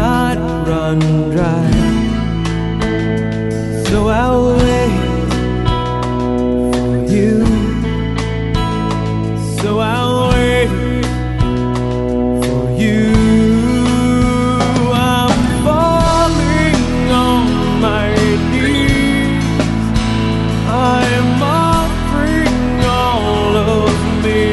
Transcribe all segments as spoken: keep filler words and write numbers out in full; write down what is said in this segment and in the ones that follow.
not run dry. So I'll wait for you. So I'll wait for you. I'm falling on my knees. I'm offering all of me.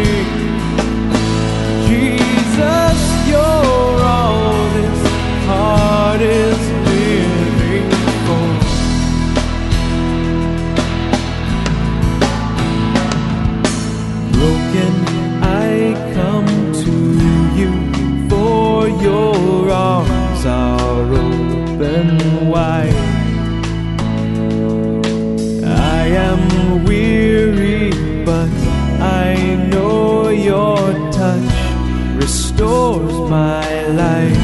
Jesus, you're all this heart is living for. Broken, I come to you, for your arms are open wide. I am weary, but I know your touch restores my life.